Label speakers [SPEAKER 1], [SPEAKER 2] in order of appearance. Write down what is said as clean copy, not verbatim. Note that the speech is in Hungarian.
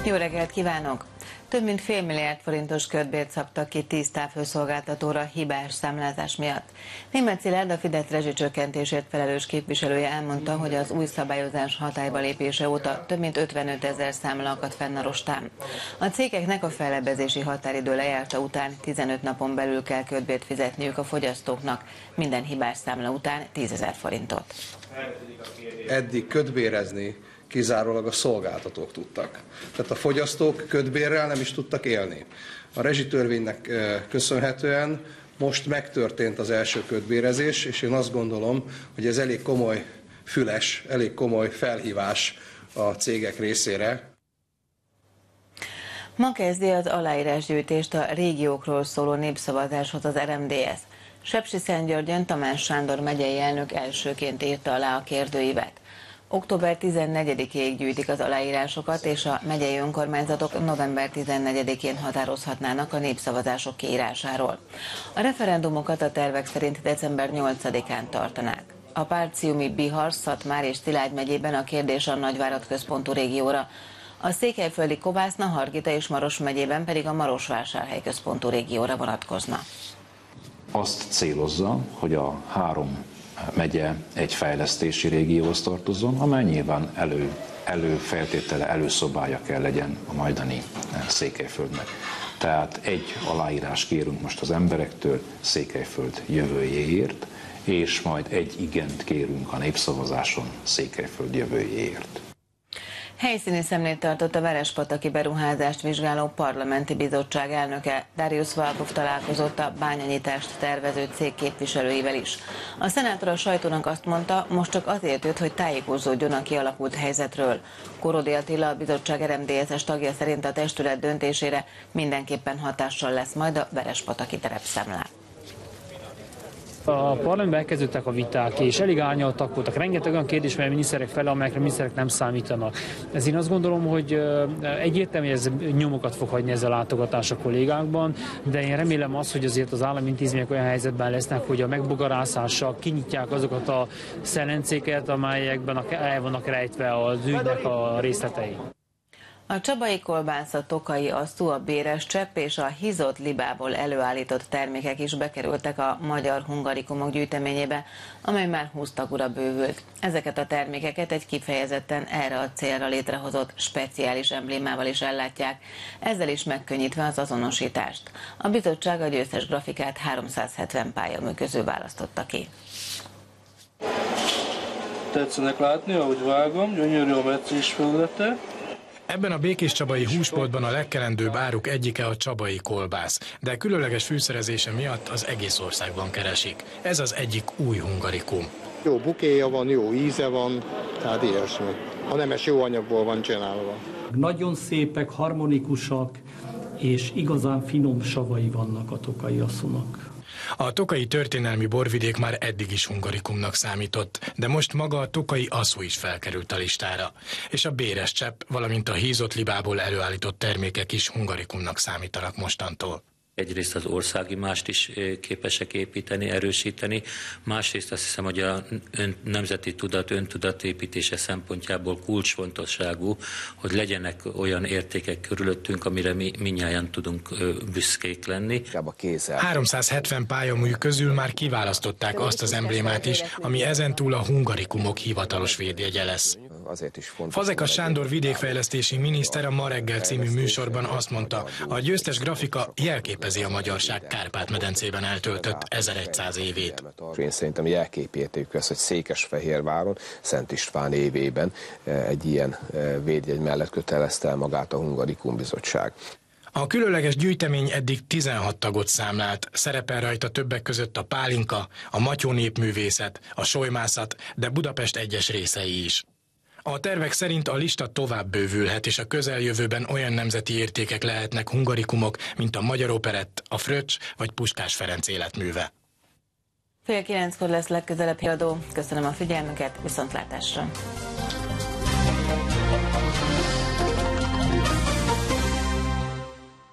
[SPEAKER 1] Jó reggelt kívánok! Több mint fél milliárd forintos kötbért szabtak ki 10 távhőszolgáltatóra hibás számlázás miatt. Németh Szilárd, a Fidesz rezsicsökkentésért felelős képviselője elmondta, hogy az új szabályozás hatályba lépése óta több mint 55 000 számla akadt fenn a rostán. A cégeknek a fellebbezési határidő lejárta után 15 napon belül kell kötbért fizetniük a fogyasztóknak, minden hibás számla után 10 000 forintot.
[SPEAKER 2] Eddig kötbérezni kizárólag a szolgáltatók tudtak. Tehát a fogyasztók kötbérrel nem is tudtak élni. A rezsitörvénynek köszönhetően most megtörtént az első kötbérezés, és én azt gondolom, hogy ez elég komoly füles, elég komoly felhívás a cégek részére.
[SPEAKER 1] Ma kezdi az aláírásgyűjtést a régiókról szóló népszavazáshoz az RMDSZ. Sepsiszentgyörgyön Tamás Sándor megyei elnök elsőként írta alá a kérdőívet. Október 14-ig gyűjtik az aláírásokat, és a megyei önkormányzatok november 14-én határozhatnának a népszavazások kiírásáról. A referendumokat a tervek szerint december 8-án tartanák. A Párciumi, Bihar, Szatmár és Szilágy megyében a kérdés a Nagyvárad központú régióra, a székelyföldi Kovászna, Hargita és Maros megyében pedig a Marosvásárhely központú régióra vonatkozna.
[SPEAKER 3] Azt célozza, hogy a 3 megye egy fejlesztési régióhoz tartozzon, amely nyilván előfeltétele, előszobája kell legyen a majdani Székelyföldnek. Tehát egy aláírás kérünk most az emberektől Székelyföld jövőjéért, és majd egy igent kérünk a népszavazáson Székelyföld jövőjéért.
[SPEAKER 1] Helyszíni szemlét tartott a Verespataki beruházást vizsgáló parlamenti bizottság elnöke. Darius Valkov találkozott a bányanyítást tervező cég képviselőivel is. A szenátor a sajtónak azt mondta, most csak azért jött, hogy tájékozódjon a kialakult helyzetről. Korodi Attila, a bizottság RMDSZ-es tagja szerint a testület döntésére mindenképpen hatással lesz majd a Verespataki terepszámlán.
[SPEAKER 4] A parlamentben elkezdődtek a viták, és elég árnyaltak voltak. Rengeteg olyan kérdés, mely a miniszterek fele, amelyekre a miniszterek nem számítanak. Ez én azt gondolom, hogy egyértelmű, hogy ez nyomokat fog hagyni ez a látogatás a kollégákban, de én remélem azt, hogy azért az állami intézmények olyan helyzetben lesznek, hogy a megbogarászással kinyitják azokat a szelencéket, amelyekben el vannak rejtve az ügynek a részletei.
[SPEAKER 1] A csabai kolbász, a tokai asztú, a béres csepp és a hízott libából előállított termékek is bekerültek a magyar hungarikumok gyűjteményébe, amely már 20 tagúra bővült. Ezeket a termékeket egy kifejezetten erre a célra létrehozott speciális emblémával is ellátják, ezzel is megkönnyítve az azonosítást. A bizottság a győztes grafikát 370 pályamű közül választotta ki.
[SPEAKER 5] Tetszenek látni, ahogy vágom, gyönyörű a metszés felülete.
[SPEAKER 6] Ebben a békéscsabai húsboltban a legkelendőbb áruk egyike a csabai kolbász, de különleges fűszerezése miatt az egész országban keresik. Ez az egyik új hungarikum.
[SPEAKER 7] Jó bukéja van, jó íze van, tehát ilyesmi. A nemes jó anyagból van csinálva.
[SPEAKER 8] Nagyon szépek, harmonikusak, és igazán finom savai vannak a tokai asszúnak.
[SPEAKER 6] A tokai történelmi borvidék már eddig is hungarikumnak számított, de most maga a tokai aszú is felkerült a listára. És a béres csepp, valamint a hízott libából előállított termékek is hungarikumnak számítanak mostantól.
[SPEAKER 9] Egyrészt az országi mást is képesek építeni, erősíteni, másrészt azt hiszem, hogy a nemzeti tudat, öntudat építése szempontjából kulcsfontosságú, hogy legyenek olyan értékek körülöttünk, amire mi mindnyájan tudunk büszkék lenni.
[SPEAKER 6] 370 pályamű közül már kiválasztották azt az emblémát is, ami ezentúl a hungarikumok hivatalos védjegye lesz. Fazekas Sándor vidékfejlesztési miniszter a Ma reggel című műsorban azt mondta, a győztes grafika jelképezi a magyarság Kárpát-medencében eltöltött 1100 évét.
[SPEAKER 10] Én szerintem jelképértékű ez, hogy Székesfehérváron, Szent István évében egy ilyen védjegy mellett kötelezte el magát a Hungarikum Bizottság.
[SPEAKER 6] A különleges gyűjtemény eddig 16 tagot számlált, szerepel rajta többek között a pálinka, a matyó népművészet, a solymászat, de Budapest egyes részei is. A tervek szerint a lista tovább bővülhet, és a közeljövőben olyan nemzeti értékek lehetnek hungarikumok, mint a Magyar Operett, a Fröccs vagy Puskás Ferenc életműve.
[SPEAKER 1] 8:30-kor lesz legközelebb híradó. Köszönöm a figyelmüket, viszontlátásra!